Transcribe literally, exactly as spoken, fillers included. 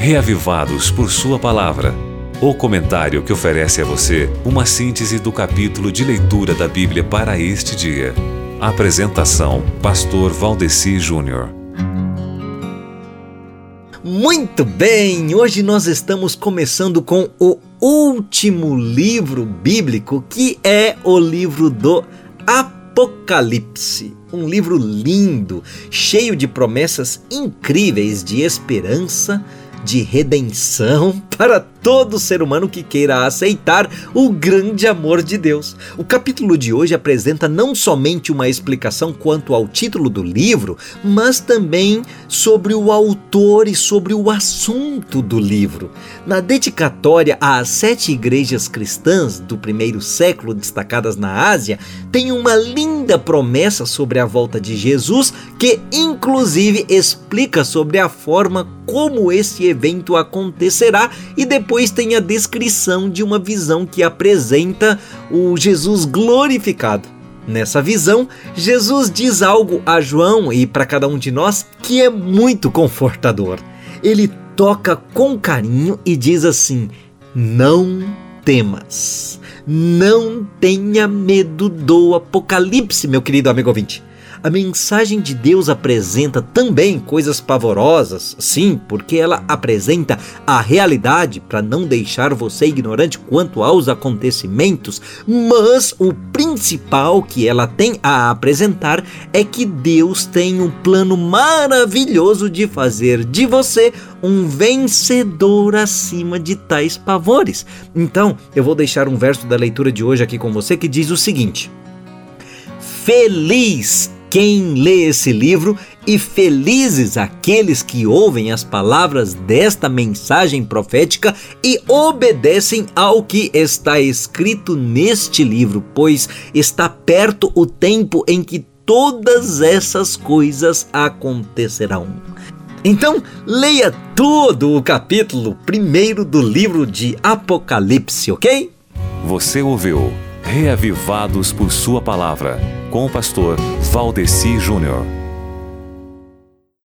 Reavivados por Sua Palavra. O comentário que oferece a você uma síntese do capítulo de leitura da Bíblia para este dia. Apresentação: Pastor Valdeci Júnior. Muito bem, hoje nós estamos começando com o último livro bíblico, que é o livro do Apocalipse. Um livro lindo, cheio de promessas incríveis de esperança, de redenção para todo ser humano que queira aceitar o grande amor de Deus. O capítulo de hoje apresenta não somente uma explicação quanto ao título do livro, mas também sobre o autor e sobre o assunto do livro. Na dedicatória às sete igrejas cristãs do primeiro século destacadas na Ásia, tem uma linda promessa sobre a volta de Jesus, que inclusive explica sobre a forma como esse evento acontecerá, e depois tem a descrição de uma visão que apresenta o Jesus glorificado. Nessa visão, Jesus diz algo a João e para cada um de nós que é muito confortador. Ele toca com carinho e diz assim: não temas, não tenha medo do Apocalipse, meu querido amigo ouvinte. A mensagem de Deus apresenta também coisas pavorosas, sim, porque ela apresenta a realidade para não deixar você ignorante quanto aos acontecimentos, mas o principal que ela tem a apresentar é que Deus tem um plano maravilhoso de fazer de você um vencedor acima de tais pavores. Então, eu vou deixar um verso da leitura de hoje aqui com você que diz o seguinte: feliz quem lê esse livro e felizes aqueles que ouvem as palavras desta mensagem profética e obedecem ao que está escrito neste livro, pois está perto o tempo em que todas essas coisas acontecerão. Então, leia todo o capítulo primeiro do livro de Apocalipse, ok? Você ouviu Reavivados por Sua Palavra, com o pastor Valdeci Júnior.